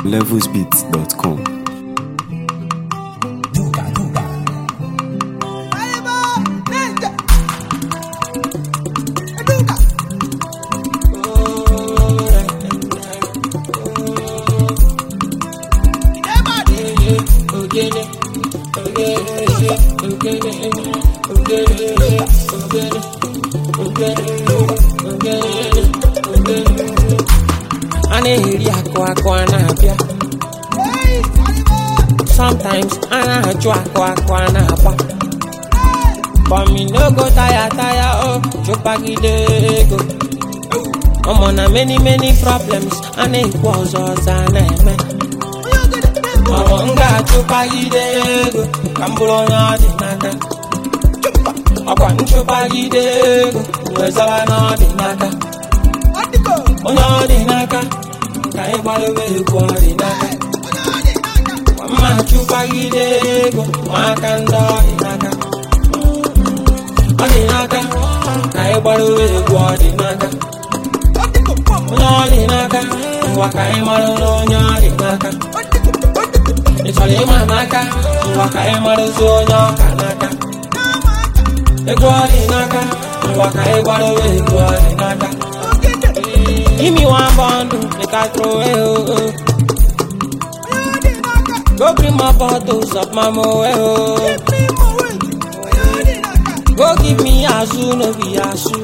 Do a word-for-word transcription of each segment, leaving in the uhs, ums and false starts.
levels beats dot com. Sometimes I na-achụ akụ akụ a na-agba, but me no go tire tire oh chụpagide ego. Omo na many many problems a na-ekwu ọzọ ọzọ a na-eme. Omo m ga-achụpagide ego ka m bụrụ onye ọ dị n'aka. Ọkwa nchụpagide ego wezara na ọ dị n'aka. Onye ọ dị n'aka ka anyị gbalụwa egwu ọ dị n'aka. Ma chụpagide ego maka ndị ọ dị n'aka. Ọ dị n'aka ka anyị gbalụwa egwu ọ dị n'aka. Onye ọ dị n'aka ngwa ka anyị marụrụ onye ọ dị n'aka. Ị chọrọ ịma n'aka ngwa ka anyị marụzi onye ọ ka n'aka. Egwu ọ dị n'aka ngwa ka anyị gbalụwa egwu ọ dị n'aka. Give me one bundle, make I throw it oh. Go bring my bottles of my moe oh. Go give me azu, no be azu.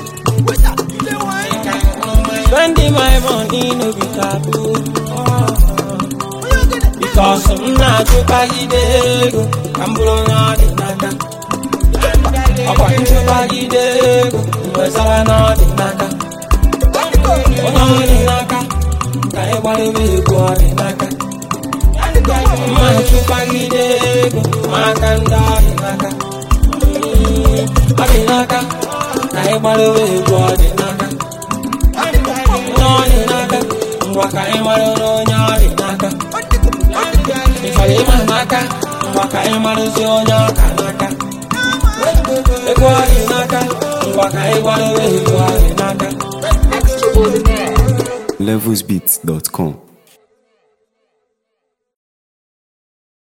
Spending my money, no be taboo oh. Because I'm not too baggy I'm blowing out the naka. I'm going to baggy where's I know the naka. Onye ọ dị n'aka ka anyị gbalụwa egwu ọ dị n'aka. Ma chụpagide ego maka ndị ọ dị n'aka. Ọ dị n'aka ka anyị gbalụwa egwu ọ dị n'aka. Onye ọ dị n'aka ngwa ka anyị marụrụ onye ọ dị n'aka. Ị chọrọ ịma n'aka ngwa ka anyị marụzi onye ọ ka n'aka. Egwu ọ dị n'aka ngwa ka anyị gbalụwa egwu ọ dị n'aka. levels beats dot com.